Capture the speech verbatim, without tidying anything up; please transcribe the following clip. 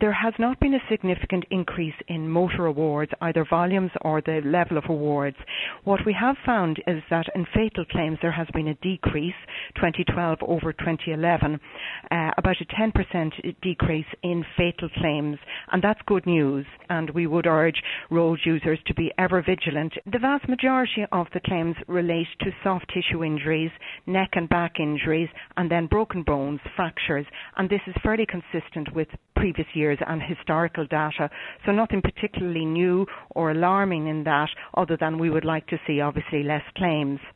there has not been a significant increase in motor awards, either volumes or the level of awards. What we have found is that in fatal claims there has been a decrease, twenty twelve over twenty eleven, uh, about a ten percent decrease in fatal claims, and that's good news, and we would urge road users to be ever vigilant. The vast majority of the claims relate to soft tissue injuries, neck and back injuries, and then broken bones, fractures, and this is fairly consistent with previous years and historical data, so nothing particularly new or alarming in that, other than we would like to see obviously less claims.